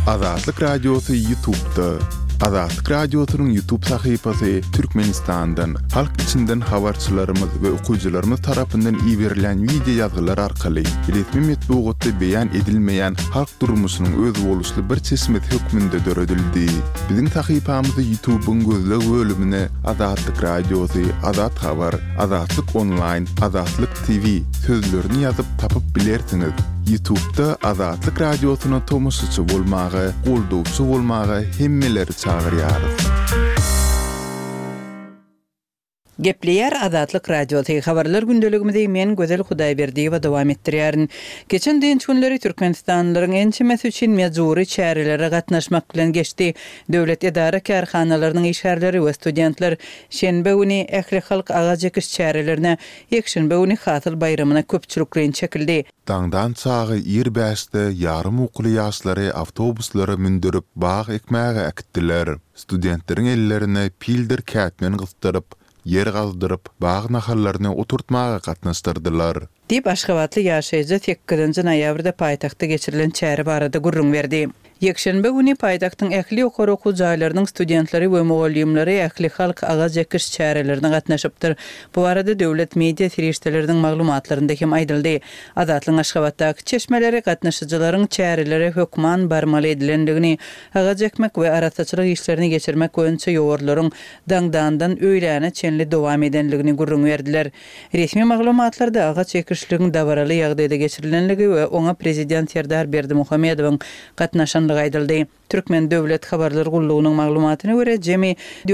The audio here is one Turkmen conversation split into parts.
Azatlık Radyosu YouTube'da. Azatlık Radyosu'nun YouTube sayfası Türkmenistan'dan, halk içinden habarçılarımız ve okuyucularımız tarafından iverilen video yazgılar arkalı resmi metbuatda beyan edilmeyen halk durmuşunun öz oluşlu bir çeşmet hükmünde döredildi. Bizim sayfamızı YouTube'un gözlü bölümüne Azatlık Radyosu, Azat Haber, Azatlık Online, Azatlık TV sözlerini yazıp tapıp bilersiniz. YouTube'da Azatlık Radyosu'na tomusçu bolmağı, qolduvçu bolmağı hemmeleri çağırýarys. Gepleyer Azatlyk Radiosu habarlar gündeligimizde men Gözel Hudaýberdiýewa dowam etdirýärin. Geçen dinç günleri Türkmenistanlylaryň ençemesi üçin mejburi çärelere gatnaşmak bilen geçdi. Döwlet edara karhanalarının işgärleri we studentler şenbe güni ähli halk agajykyş çärelerine ýekşenbe güni hatyl bayramyna köpçüliklen çekildi. Dağdan çağı ýerbeşde yarım okulu ýaşlary awtobuslary mündürip bağ ekmäge äkitdiler. Studentleriň ellerine pildir kätmen gystyryp yer gazdırıp bağ nahallaryny oturtmaga gatnaşdyrdylar. Dip Aşgabatly ýaşaýjy 8-nji noýabrda paýtagtda geçirilen çäre barada gurrun berdi. Ýekşenbe güni paýtagtyň ähli okary okuw jaýlarynyň studentleri we mugallimleri ähli halk agaz ýekiş çärelerine gatnaşypdyr. Bu arada döwlet media serişdeleriniň maglumatlarynda hem aýdyldy. Azatlyň Aşgabatdaky çeşmeleri gatnaşyjylaryň çärelere hökman barmaly edilendigini, agaz ýekmek we arasaçylyk işlerini geçirmek boýunça ýogurlaryň daňdandan öýläne çenli dowam edenligini gurrun berdiler. Resmi maglumatlarda agaz ýekişligiň dabaraly ýagdaýda geçirilenligi we oňa prezident Serdar Berdimuhammedowyň gatnaşan aýdyldy. Türkmen Döwlet Habarlar Gullugynyň maglumatyna görä jemi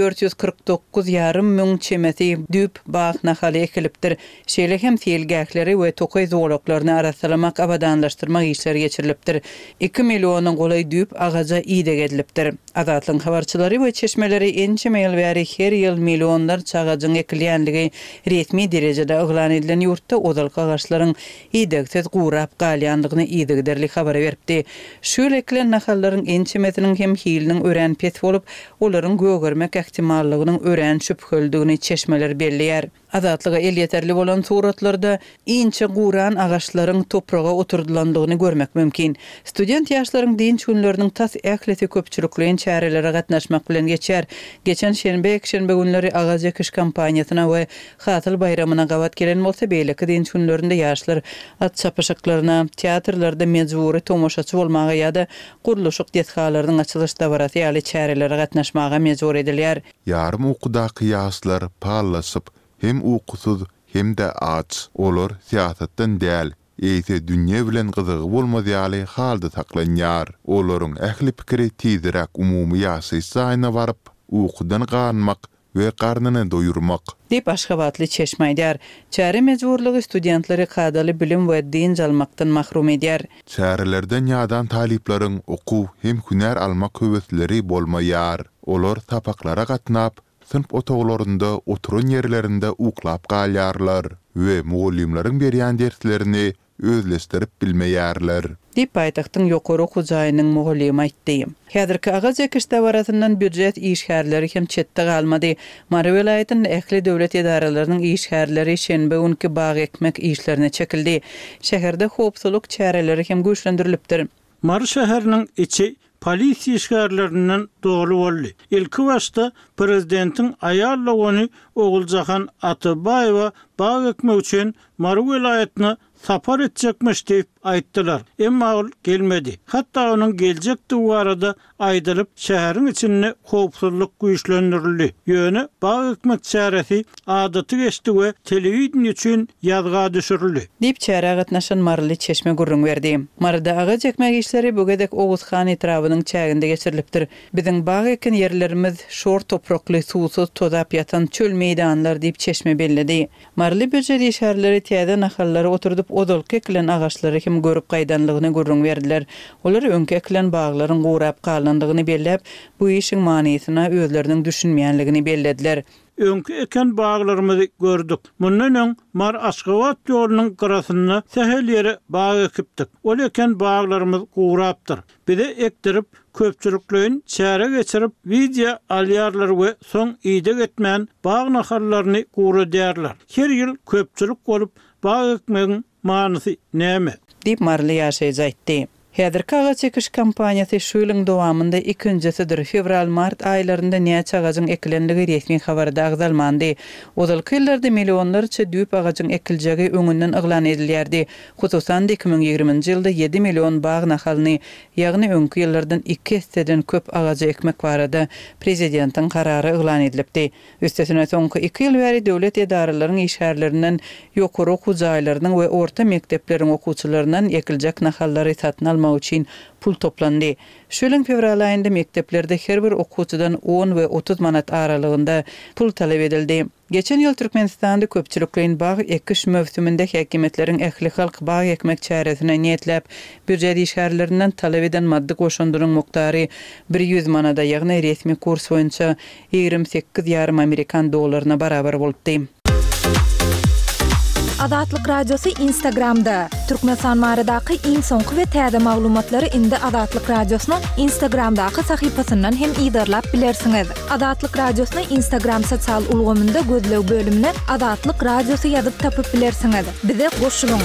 449,5 müň çemeti düp bağ nahaly ekilipdir. Şeýle hem tiýilgäkleri we tokoý zowlaklaryny arasalamak abadanlaşdyrmak işleri geçirilipdir. 2 millionyň golay düp agaja ýyda gedilipdir. Azatlyň habarçylary we çeşmeleri ençe ýyl bäri her ýyl millionlarça agajyň ekilýänligi resmi derejede oglan edilen ýurtda odalky agaçlaryň ýydagsyz gurap galýanlygyny ýygyderlik habar beripdi. Şöyle ekilen nahallaryň ençe metiniň hem hiliniň ören pet bolup, olaryň gögörmek ähtimallygynyň ören şüphöldigini çeşmeler belliýär. Azatlyga el ýeterli bolan suratlarda inçe guran agaçlaryň topraga oturdulandygyny görmek mümkin. Student ýaşlaryň dinç günleriniň tas ähleti köpçüliklen çärelere gatnaşmak bilen geçer. Geçen şenbe günleri agaz ýekiş kampaniýasyna we hatyl bayramyna gawat gelen bolsa beýleki dinç günlerinde ýaşlar at çapyşyklaryna, teatrlarda mejburi tomoşaçy bolmaga ýa-da guruluşyk detgalarynyň açylış dabarasy ýaly çärelere gatnaşmaga mejbur edilýär. Yarım okudaky ýaşlar paýlaşyp hem ukusuz hem de aç olur siýasatdan däl. Eýse dünýe bilen gyzygy bolmaýaly halda saklanýar. Olaryň ähli pikiri tizirek umumy ýaşaýyna baryp ukudan ganmak we garnyny doýurmak. Dip Aşgabatly çeşmeýdär. Çäre mejburlygy studentleri kadaly bilim we din almakdan mahrum edýär. Çärelerden ýadan talyplaryň okuw hem hüner almak höwesleri bolmaýar. Olar tapaklara gatnap sınıf otoglarında oturun yerlerinde uklap galýarlar we mugallimleriň berýän derslerini özleşdirip bilmeýärler. Dip paýtagtyň ýokary okuw jaýynyň mugallimi aýtdy. Häzirki agaz ýekiş dabarasyndan büdjet işgärleri hem çetde galmady. Mary welaýatynyň ähli döwlet edaralarynyň işgärleri şenbe günkü bağ ekmek işlerine çekildi. Şäherde howpsuzlyk çäreleri hem güýçlendirilipdir. Mary şäheriniň içi polisiýa işgärlerinden dogry boldy. Ilki başda prezidentiň aýalla ony Oguljahan Atabaýewa bağ ekmek üçin Mary welaýatyna sapar etjekmiş diýip aýtdylar. Emma ol gelmedi. Hatda onun geljekdi bu arada aýdylyp şäheriň içinde howpsuzlyk güýçlendirildi. Ýöne bağ ekmek çäresi adaty geçdi we telewizion üçin ýazga düşürildi. Dip çäre gatnaşan Marly çeşme gurrun berdi. Marda agaz ekmek işleri bugedek Oguzhan etrawynyň çäginde geçirilipdir. Biziň bağ eken ýerlerimiz şor toprakly suwsuz tozap ýatan çöl meýdanlar diýip çeşme belledi. Marly büdjet işgärleri täze nahallary oturdup odalky ekilen agaçlary hem görüp gaýdanlygyny gurrun berdiler. Olar öňki ekilen baglaryň gurap galandygyny belläp, bu işiň manysyna özleriniň düşünmeýänligini bellediler. Öňkü eken baglarymyzy gördük. Mundan öň Mar Aşgabat ýolunyň garasyna sehel ýere bag ekipdik. Ol eken baglarymyz gurapdyr. Bize ekdirip köpçülüklerin çäre geçirip video alýarlar we soň ýyda getmän bag nahallaryny guradyarlar. Her ýyl köpçülük bolup bag ekmegiň manysy näme? Dip Marly ýaşaýjy aýtdy. Häzirki aga çekiş kampaniýasy şu ýylyň dowamynda 2-sidir. Fevral-mart aýlarynda näçe agagyň ekilendigi resmi habarda agzalmandy. Ozalky ýyllarda millionlarça düýp agagyň ekiljegi öňünden yglan edilýärdi. Hususan 2020-nji ýylda 7 million bagy nahalyny, ýagny öňkü ýyllardan 2-den köp agagy ekmek barada prezidentiň karary yglan edilipdi. Üstesine soňky 2 ýyl bäri döwlet edaralarynyň işgärlerinden ýokary okuw jaýlarynyň we orta mekdepleriň okuwçylaryndan ekiljek nahallary satyn için pul toplandy. Şölen fevral ayında mekteplerde her bir okuwçydan 10 ve 30 manat aralygynda pul talep edildi. Geçen ýyl Türkmenistanda köpçüliklerin bag ekiş mövsüminde häkimetleriň ähli halk bag ekmek çäresine niýetlep büdjet işgärlerinden talep eden maddi goşunduryň muktary 100 manada, ýagny resmi kurs boýunça 28,5 Amerikan dollaryna barabar bolupdy. Azatlyk Radiosu Instagramda. Türkmenistan baradaky iň soňky we täze maglumatlary indi Azatlyk Radiosynyň Instagramdaky sahypasyndan hem ýa-da bilersiňiz. Azatlyk Radiosynyň Instagram sosial ulgamynda gözlew bölümine Azatlyk Radiosu ýazyp tapyp bilersiňiz. Bize goşulyň.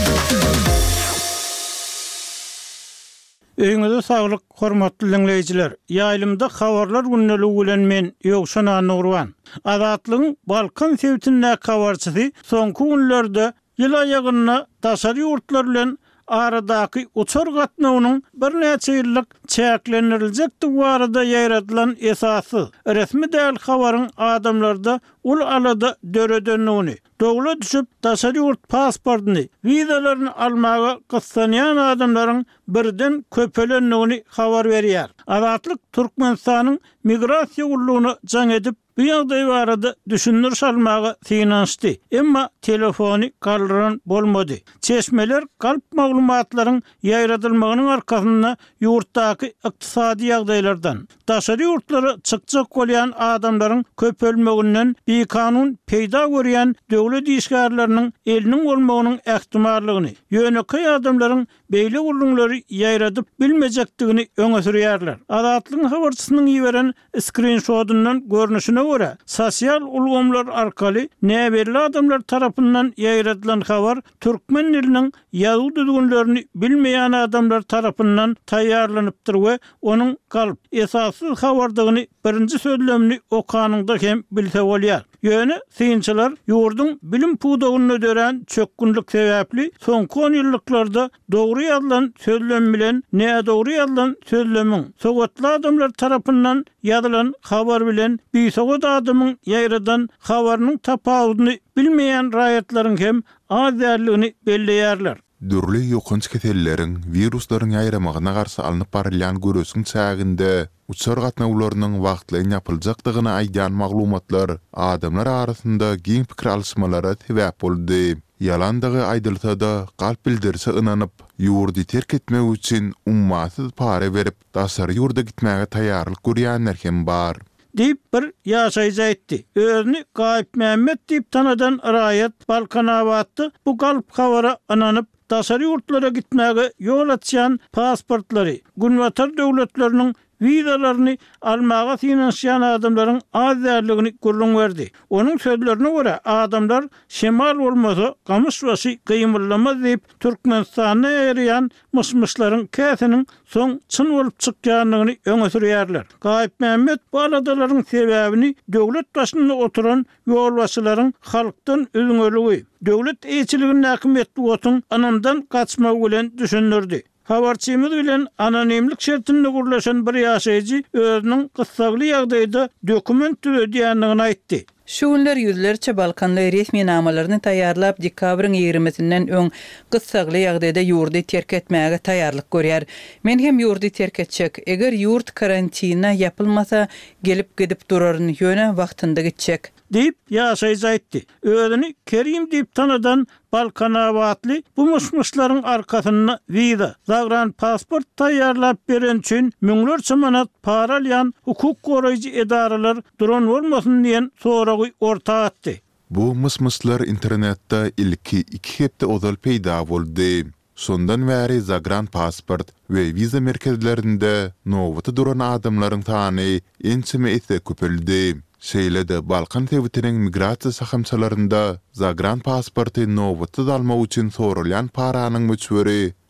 Öňüňizde saglyk, hormatly dinleýijiler. Ýaýlymda habarlar günneligi bilen men Ýogşan Nurwan. Azatlygyň Balkan sewtinde habarçysy soňky günlerde ýyl aýagyna daşary ýurtlar bilen aradaky uçar gatnawynyň bir näçe ýyllyk çäklendirilejekdi barada ýaradylan esasy resmi däl habaryň adamlarda ul alada döredenligini, dogla düşüp daşary ýurt pasportyny, wizalaryny almaga gyssanýan adamlaryň birden köpelenligini habar berýär. Azatlyk Türkmenistanyň migrasiýa gullugyny jaň edip bu ýagdaý barada düşünür salmaga finançdy. Emma telefony galdyran bolmady. Çeşmeler galp maglumatlaryň ýaýradylmagynyň arkasynda ýurtdaky ykdysady ýagdaýlardan, daşary ýurtlary çykjak bolýan adamlaryň köpelmeginden kanun peýda görýän döwlet işgärleriniň eliniň bolmagynyň ähtimallygyny, ýöneky adamlaryň beýle gulluňlary ýaýradyp bilmejekdigini öňe sürýärler. Azatlygyň habarçysynyň ýiberen screenshotyndan görnüşine göre sosial ulgamlar arkaly näberli adamlar tarapyndan ýaýradylan habar türkmen diliniň ýazyw düzgünlerini bilmeýän adamlar tarapyndan taýýarlanypdyr we onuň galp esassy habardygyny birinji sözlemini okanyňda hem bilse bolýar. Ýöne synçylar ýurdun bilim puwdagyny dören çökkünlik sebäpli soňky 10 ýyllyklarda dogry ýazylan sözlem bilen nädogry ýazylan sözlemiň sowatly adamlar tarapyndan ýazylan habar bilen bir adamyň ýaýradan habarynyň tapawudyny bilmeýän raýatlaryň hem az därligini belleýärler. Dürli ýokunç keselleriň, wiruslaryň ýaýramagyna garşy alınıp barylýan görüsüň çäginde uçar gatnawlarynyň wagtly ýapyljakdygyny aýdan maglumatlar adamlar arasynda giň pikir alşmalara sebäp boldy. Yalandagy aýdylsa da galp bildirse ynanyp ýurdy terk etmek üçin ummasyz para berip daşary ýurda gitmäge taýýarlyk görýänler hem bar. Deyip bir ýaşaýjy aýtdy. Özüni Gaýp Mämmet diýip tanadan raýat Balkanabatdy bu galp habara ananyp daşary ýurtlara gitmäge ýol açýan pasportlary günwatar döwletleriniň wizalaryny almaga finansiýan adamlaryň az därligini gurrun berdi. Onuň sözlerine görä adamlar şemal bolmasa gamyş başy gymyllamaz diýip Türkmenistana ýerýän mysmyşlaryň käsiniň soň çyn bolup çykýanlygyny öňe sürýärler. Gaýp Mämmet bu aladalaryň sebäbini döwlet başynda oturan ýolbaşçylaryň halkdan özüňeligi, döwlet eýçiliginiň häkimetli otun anandan gaçmagy bilen düşündirdi. Habarçymyz bilen anonimlik şertinde gurlaşan bir ýaşaýjy özüniň gyssagly ýagdaýda dokument türedýänligini aýtdy. Şu günler yüzlerce Balkanlı resmi namalaryny taýýarlap dekabrın 20-sinden öň gyssagly ýagdaýda ýurdy terk etmäge taýýarlyk görýär. Men hem ýurdy terk etjek. Eger ýurt karantina ýapylmasa gelip gidip duraryny ýöne wagtynda gitjek. Deyip ýaşaýjy aýtdy. Özüni Kerim diýip tanadan Balkanabatly bu mysmyşlaryň arkasynda wiza, zagran pasport taýýarlap beren üçin müňlerçe manat para alýan hukuk goraýjy edaralar duran bolmasyn diýen soragy ortaga atdy. Bu mysmyslar internetde ilki 2 hepde ozal peýda boldy. Sondan bäri zagran pasport we wiza merkezlerinde nowaty duran adamlaryň sany ençime etse köpeldi. Şeýlede Balkan sewtiniň migrasiýa sahamçalarynda zagran pasporty nowaty almak üçin sorulýan paranyň möçberi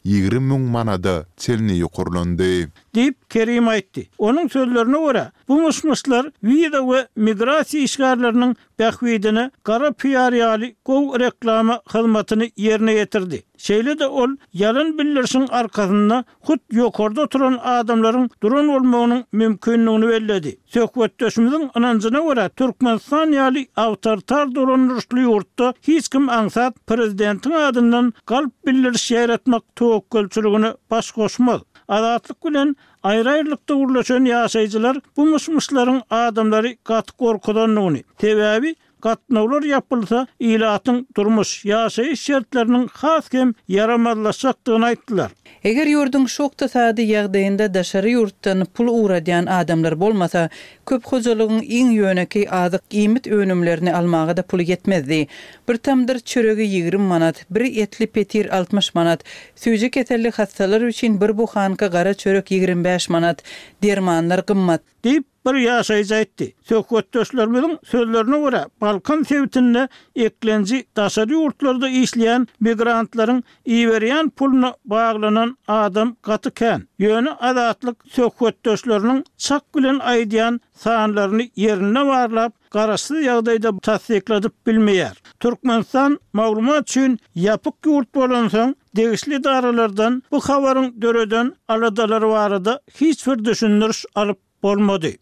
20.000 manada çelni ýokurlandy. Deyip Kerim aýtdy. Onun sözlerine göre bu musmuslar vida ve migrasiya işgarlarının bähwidini gara PR ýaly gow reklama hyzmatyny ýerine ýetirdi. Şeýle de ol ýalyn bildirişiň arkasynda hut ýokarda oturan adamlaryň duran bolmagynyň mümkinligini belledi. Söhbetdeşimiziň ananjyna görä Türkmenistan ýaly awtoritar dolanýarly ýurtda hiç kim aňsat prezidentiň adyndan galp bildiriş ýaratmak töwekkülçiligini baş goşmaz. Azatlyk bilen aýry-aýrylykda urlaşan ýaşaýjylar bu musmuslaryň adamlary gaty gorkudanlygyny, täbäbi gatnawlar yapylsa ilatyň durmuş ýaşaýyş şertleriniň haskem yaramazlaşakdygyny aýtdylar. Eger ýurdun şokta sady ýagdaýynda daşary ýurtdan pul uradýan adamlar bolmasa, köp hojalygyň iň ýöneki azyk giýmet önümlerini almaga da pul yetmezdi. Bir tamdyr çöregi 20 manat, bir etli petir 60 manat, süýje keterli hastalar üçin bir buhanka gara çörek 25 manat, dermanlar gymmat Deyip bir ýaşaýjy aýtdy. Söhbetdeşlerimiziň sözlerine görä Balkan sewtinde eklenji daşary ýurtlarda işleýän migrantlaryň iýberýän puluna baglanan adam gaty kän. Ýöne azatlyk söhbetdeşleriniň çak bilen aýdýan sanlaryny ýerine barlap garaşly ýagdaýda tasdikladyp bilmeýär. Türkmenistan maglumat üçin ýapyk ýurt bolan soň degişli daralardan bu habaryň döreden aladalary barada hiç bir düşündiriş alyp bolmady.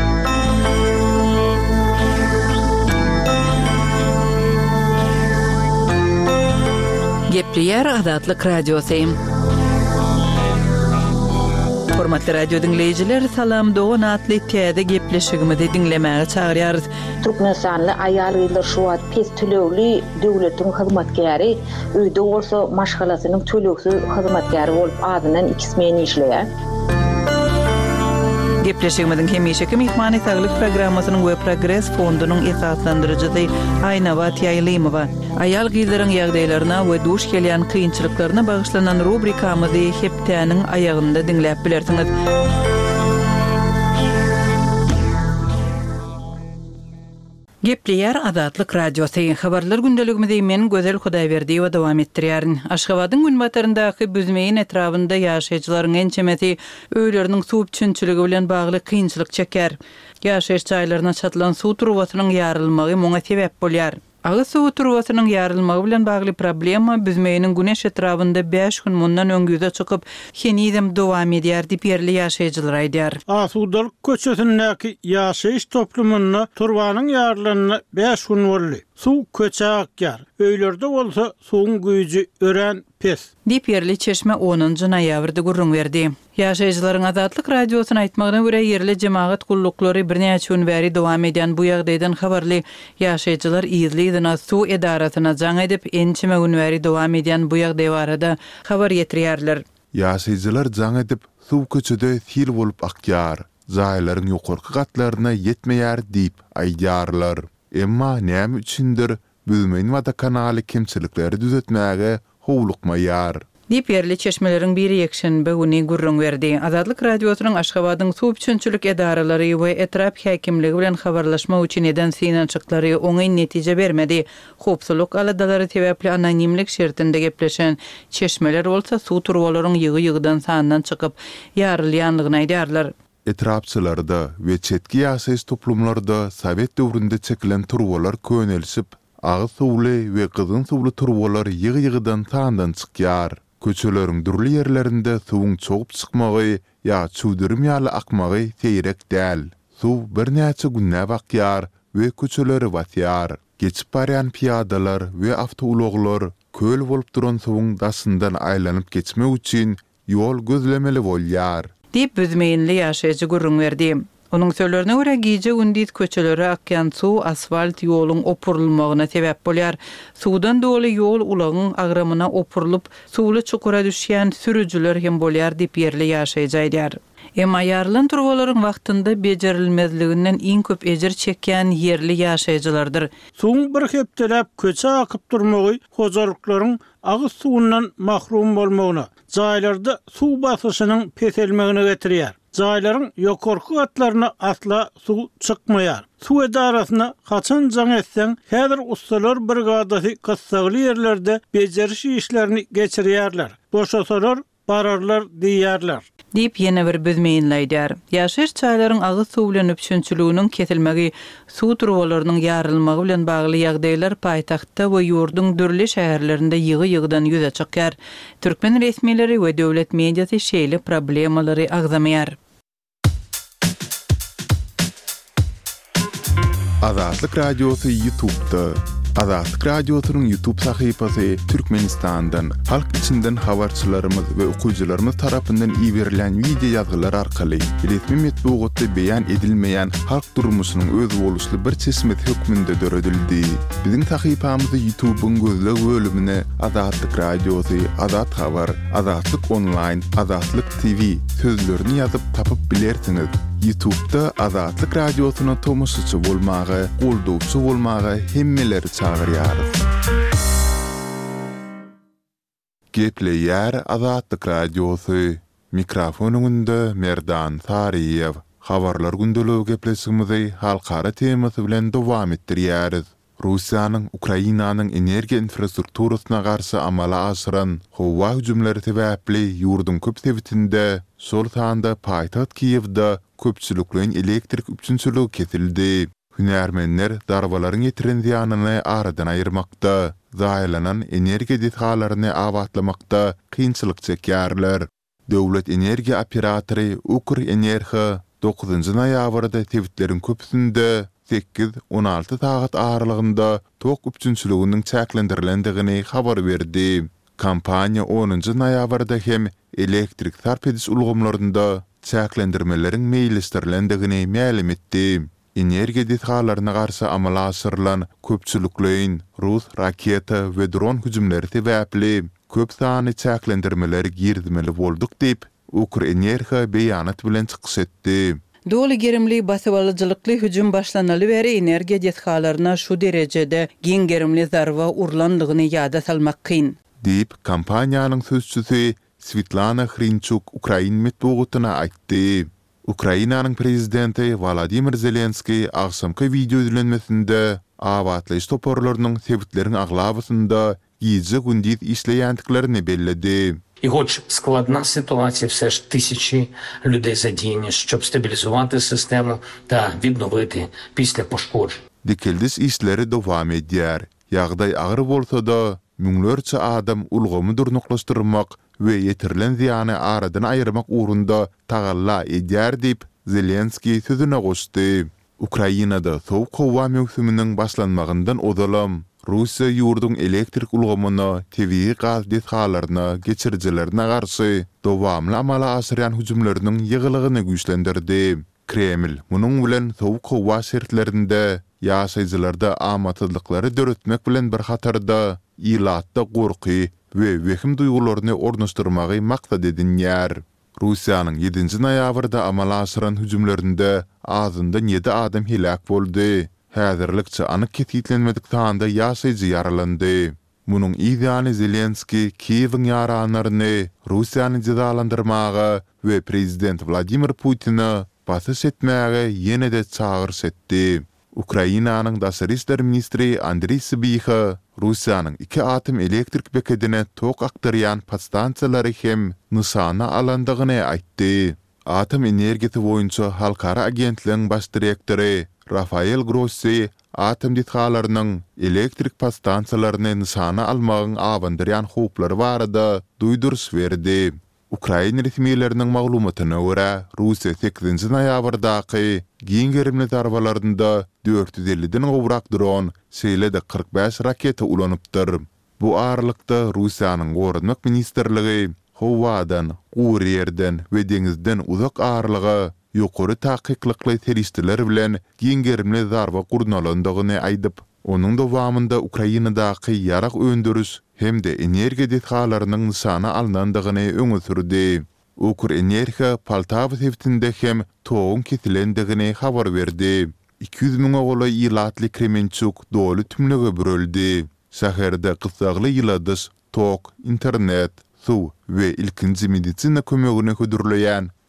Gepleýär Azatlyk Radiosy. Hormatly radio dinleyijiler, salam dogan atly täze gepleşigimizi dinlemäge çagyrýarys. Türkmenistanly aýal gyzlar şu wagt pes tölegli döwletiň hyzmatkäri, öýde bolsa maşgalasynyň töleksiz hyzmatkäri bolup adynan 2 men işleýär. Gepleşigimiziň hemişeki mehmany saglyk programmasynyň we Progress fondunyň esaslandyrjysy Aýnawat Ýaýlymowa. Aýal gyzlaryň ýagdaýlaryna we duş gelýän kynçylyklaryna bagyşlanan rubrikamyzy hepdäniň aýagynda dinläp bilersiňiz. Gepleýär Azatlyk Radiosy. Habarlar gündeligimizi men Gözel Hudaýberdiýewa dowam etdirýärin. Aşgabatyň günbataryndaky büzmeýin etrafynda ýaşaýjylaryň ençemeti öýleriniň suw üçinçiligi bilen bagly kynçylyk çeker. Ýaşaýyş çaýlaryna çatylan suw turbasynyň ýarylmagy muňa sebäp bolýar. Agy suw turbasynyň ýarylmagy bilen bagly problema büzmeýiniň güneş etrafynda 5 gün mundan öňüze çykyp henizem dowam edýär diýip ýerli ýaşaýjylar aýdýar. Asudalyk köçesindäki ýaşaýyş toplumyna turbanyň ýarylanyna 5 gün boldy. Suw köçe akýar. Öýlerde bolsa suwuň güýji ören pes. Diýip ýerli Çeşme 10-njy noýabrda gurrun berdi. Ýaşaýjylaryň Azatlyk Radiosyna aýtmagyna görä ýerli jemaat gullukları birnäçe gün bäri dowam edýän bu ýagdaýdan habarly ýaşaýjylar ýyzlydyna suw edarasyna jaň edip ençeme gün bäri dowam edýän bu ýagdaý barada habar ýetirýärler. Ýaşaýjylar jaň edip suw köçede sil bolup akýar, jaýlaryň ýokarky gatlaryna ýetmeýär diýip aýdýarlar. Emma näme üçindir büzmeýin wada kanaly kemçilikleri düzeltmäge howlukmaýar. Diýip ýerli Çeşmeleriň biri ýekşenbe güni gurrun berdi. Azatlyk Radiosynyň Aşgabatyň suw üçinçilik edaralary we etrap häkimligi bilen habarlaşma üçin eden synançyklary oňy netije bermedi. Hopsuluk aladalary sebäpli anonimlik şertinde gepleşen Çeşmeler bolsa suw turbalaryň ýygy-ýygydan sandan çykyp ýarylýanlygyny aýdýarlar. Etrapçylarda we çetki ýaşaýyş toplumlarda Sowet döwründe çekilen turbalar könelsip, agy suwly we gyzyn suwly turbalar ýygy-ýygydan sandan çykýar. Köçeleriň durly ýerlerinde suwuň çoğup çykmagy ýa çuwdurym ýaly akmagy seýrek däl. Suw birnäçe günnäp akýar we köçeleri batýar. Geçip barýan piyadalar we awtouloglar köl bolup duran suwuň daşyndan aýlanyp geçmek üçin ýol gözlemeli bolýar. Diýip büzmeýinli ýaşaýjy gurrun berdi. Onun sözlerine göre gece gündüz köçelere akyan su asfalt yolun opurulmagyna sebäp bolýar. Suwdan doly yol ulagyň agramyna opurulup suwly çukura düşýän sürüjüler hem bolýar diýip ýerli ýaşaýjy aýdýar. Emma ýarylyn turbalaryň wagtynda bejerilmezliginden iň köp ejir çekýän ýerli ýaşaýjylardyr. Suwuň bir hepdelep köçe akyp durmagy hojalyklaryň agyz suwundan mahrum bolmagyna, jaýlarda suw basyşynyň peselmegine getirýär. Jaýlaryň ýokarky gatlaryna atla su çykmaýar. Su edarasyna haçan jaň etseň, häzir ustalar brigadasy gassagly ýerlerde beceriş işlerini geçirýärler. Boşasalar bararlar diýärler. Deyip ýene bir büzmeýinleýär. Ýaşaýyş çaýlaryň agy suw bilen üçünçülüginiň kesilmegi, suw turbalarynyň ýarylmagy bilen bagly ýagdaýlar paýtagtda we ýurdun dürli şäherlerinde ýygy-ýygydan ýüze çykýar. Türkmen resmiýetleri we döwlet mediasy şeýle problemalary agzamaýar. Azatlyk Radiosu YouTube'da. Azatlyk Radiosu'nun YouTube sahypasy Türkmenistandan, halk içinden habarçylarymyz we okuyjylarymyz tarapyndan ýiberilen video ýazgylar arkaly resmi metbuatda beýan edilmeýän halk durmuşynyň öz boluşly bir çeşmet hökmünde döredildi. Biziň sahypamyzy YouTube'un gözleg bölümine Azatlyk Radiosu, Azat Habar, Azatlyk Online, Azatlyk TV sözlerini ýazyp tapyp bilersiňiz. YouTube'da Azatlyk Radiosu'na tomoşçy bolmagy, goldowçy bolmagy hemmeleri çağırýarys. Gepleýär Azatlyk Radiosu. Mikrofonunda Merdan Sariýew. Habarlar gündeligi gepleşigimizi halkara temasy bilen dowam etdirýäris. Russiýanyň Ukrainanyň energiýa infrastrukturasyna garşy amala aşyran howa hüjümleri sebäpli ýurdun köp sebitinde sol sanda paýtagat Kiýewde köpçülikliň elektrik üçünçüligi kesildi. Hünärmenler darwalaryň ýetiren ziýanyny aradan aýyrmakda, zaýlanan energiýa detalaryny awatlamakda kynçylyk çekýärler. Döwlet energiýa operatory Ukrenergo 9-njy noýabrda tewitlerin köpsünde 8-16 saat aralygynda tok üçünçüliginiň çäklendirilendigi habar berdi. Kampaniýa 10-njy noýabrda hem elektrik sarp ediş ulgamlarynda çäklendirmeleriň meýilestirilendigini ma'lum etdi. Energiýa detalaryna garşy amala aşyrylan köpçülikliň Rus raketa we dron hüjümleri sebäpli köp sany çäklendirmeleri girdimeli bolduk diýip Ukrenergo beýanat bilen çykyş etdi. Dolu gerimli basywalyjylykly hüjüm başlanaly beri energiýa detalaryna şu derejede giň gerimli zarwa urlandygyny ýada salmak kyn. Diýip kampaniýanyň sözçüsi Svetlana Hrinchuk Ukrain metbuatyna aýtdy. Ukrainanyň prezidenti Volodymyr Zelenski agşamky video dülenmesinde awatlyş toporlarynyň sebitlerini aglabysynda ýyjy gündüz işleýändiklerini belledi. І хоч складна ситуація, все ж тисячі людей задіяні, щоб стабілізувати систему та відновити після пошкоджень. Dikildiş işleri dowam edýär. Ýagdaý agyr bolsa da, müňlerçe adam ulgamy durnuklaşdyrmak we ýetirilen ziýany aradan aýyrmak ugrunda tagalla edýär diýip Zelenski sözüne goşdy. Ukrainada sowuk howa mewsüminiň başlanmagyndan odalam Russiýa ýurdun elektrik ulgamyny tebii gaz detalaryna geçirjilerine garşy dowamly amala aşyrýan hüjümleriniň ýygylygyny güýçlendirdi. Kreml munyň bilen sowuk howa şertlerinde ýaşaýjylarda amatylyklary döretmek bilen bir hatarda ilatda gorky we wehim duýgularyny ornaşdyrmagy maksat edinýär. Russiýanyň 7-nji noýabrda amala aşyran hüjümlerinde azyndan 7 adam helak boldy. Häzirlikçe anyk ketitlenmedik tanda ýaşaýjy yaralandy. Munyň ideýany Zelenski Kiýewiň ýaranlaryny Russiýany jazalandyrmagy we prezident Vladimir Putin'i basyş etmäge ýene-de çağırş etdi. Ukrainanyň daşary işler ministri Andrey Sybiha Russiýanyň 2 atom elektrik beketine tok aktarýan podstansiýalary hem nysana alandygyny aýtdy. Atom energiýasy boýunça halkara agentligiň baş direktori Rafael Grossi atom detalarynyň elektrik podstansiýalaryny nysana almagyň awandyrýan hoplary barada duýduruş berdi. Ukraina resmiýetleriniň maglumatyna görä, Russiýa 8-nji noýabrdaky giň gerimli darbalarynda 450-den gowrak dron, şeýle-de 45 raketa ulanypdyr. Bu aralykda Russiýanyň Gorunmak ministrligi howadan, guur ýerden we deňizden uzak aralyga ýokary takyklykly teristler bilen giň gerimli darba gurnalandygyny aýdyp, onuň dowamında Ukrainadaky ýarak öndürüş hemde energiýa detalarynyň nysana alınandygyny öňe sürdi. Ukrenergo Poltava sebitinde hem toğun kesilendigini habar berdi. 200 000 goly ýylatly Kremenchuk dolu tümlege bürüldi. Şäherde gysagly ýyladys, tok, internet, suw we ilkinji medisina kömegine hödürleýän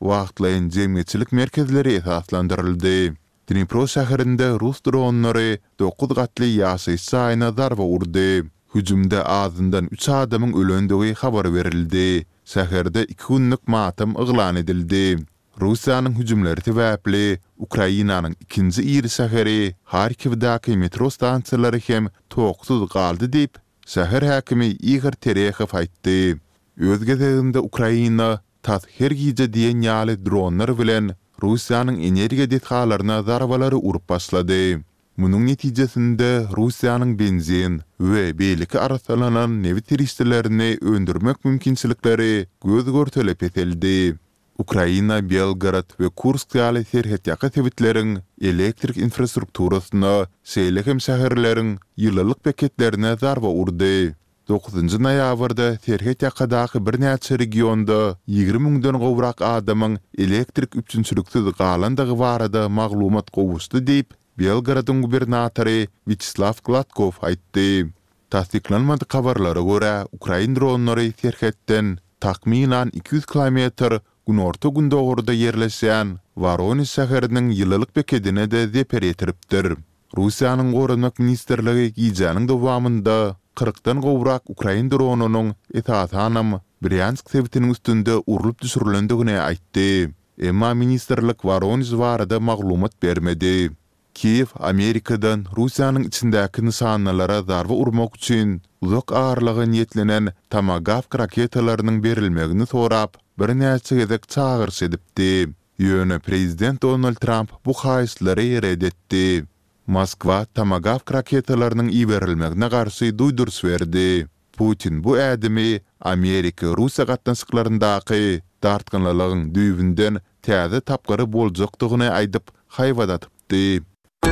wagtlayan jemgyetçilik merkezleri esaslandyryldy. Dnipro şäherinde Rus dronlary 9 gatly ýaşy saýyna darba urdy. Hüjümde azyndan 3 adamyň ölendigi habar berildi. Şäherde 2 günlük matam yglan edildi. Russiýanyň hüjümleri täbäpli Ukrainanyň ikinji iri şäheri Harkivdaky metro stansiýalary hem toksuz galdy diýip şäher häkimi Igor Terekhov aýtdy. Öz gezeginde Ukraina tas her gije diýen ýaly dronlar bilen Russiýanyň energiýa detgallaryna zarbalary urup başlady. Munyň netijesinde Russiýanyň benzin we beýleki arasalanan newit riştelerini öndürmek mümkinçilikleri göz görtelep etildi. Ukraina, Belgrad we Kursk ýaly serhet ýaky tebitleriň elektrik infrastrukturasyna, şeýlehem şäherleriň ýyllyk paketlerine zarba urdy. 9-njy noýabrda serhet ýakadaky bir näçe regionda 20 000-den gowrak adamyň elektrik üçinçiliksiz galandygy barada maglumat gowuşdy diýip Belgradyň gubernatory Vyacheslav Gladkov aýtdy. Tasdiklanmady habarlara görä Ukraina dronlary serhetden takminan 200 kilometr günorta gündogurda yerleşen Voronezh şäheriniň ýyllyk paketine de zeper etiripdir. Russiýanyň Gorunmak ministerligi gijanyň dowamında 40-dan gowrak Ukraina dronunyň esasanam Bryansk sebitiniň üstünde urulup düşürilendigine aýtdy. Emma ministerlik Voronezh barada maglumat bermedi. Kiev Amerikadan Russiýanyň içindäki nişanlara zarba urmak üçin uzak agarlygy niýetlenen Tomahawk raketalarynyň berilmegini sorap bir näçe gezek çağırş edipdi. Ýöne prezident Donald Trump bu haýyşlary reddetdi. Moskwa Tomahawk raketalarynyň iberilmegine garşy duýdurş berdi. Putin bu ädimi Amerika Russiýa gatnaşyklaryndaky dartgynlygyň düýbünden täze tapgary boljakdygyny aýdyp haýwadatypdy.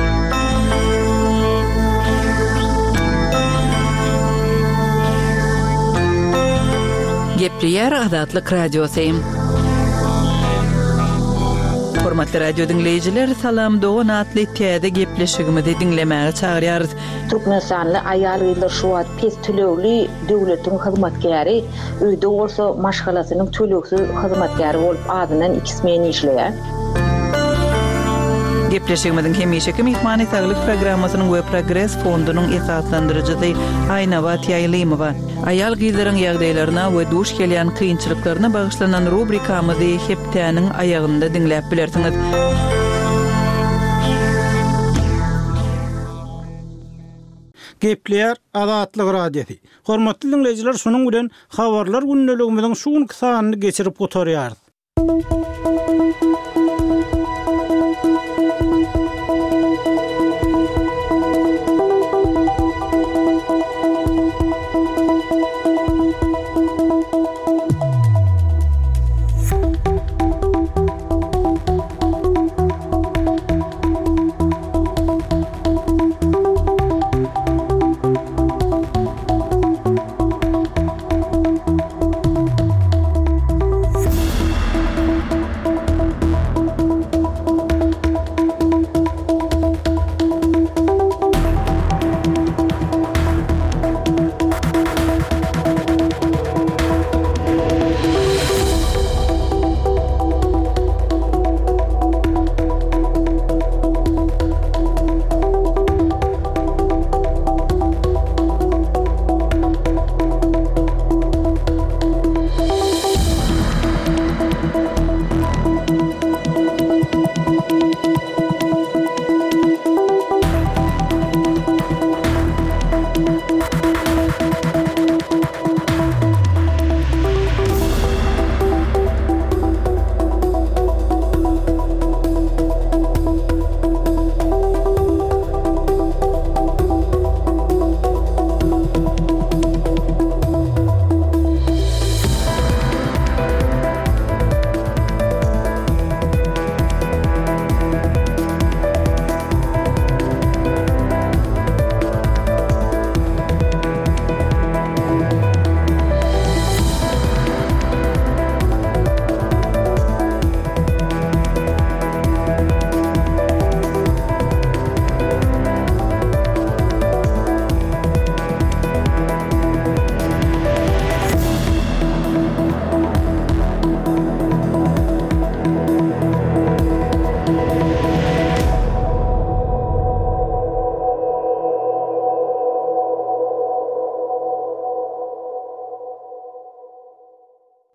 Gepleýär Azatlyk Radiosu. Hormatly radio dinleyijiler, salam dogan atly täze gepleşigimizi dinlemäge çagyrýarys. Türkmenistanly aýal gyzlar şu wagt pes tölegli döwletiň hyzmatkäri, öýde bolsa maşgalasynyň töleksiz hyzmatkäri bolup adynan 2 men işleýär. Gepleşigimiziň hemişeki mehmany saglyk programmasynyň we Progress fondunyň esaslandyrjysy Aýnawat Ýaýlymowa. Aýal gyzlaryň ýagdaýlaryna we duş gelýän kynçylyklaryna bagyşlanan rubrikamyzy hepdäniň aýagynda dinläp bilersiňiz. Gepleýär Azatlyk Radiosu. Hormatly dinleyijiler, şunuň bilen habarlar günneligimiziň şu sanyny geçirip gotarýar.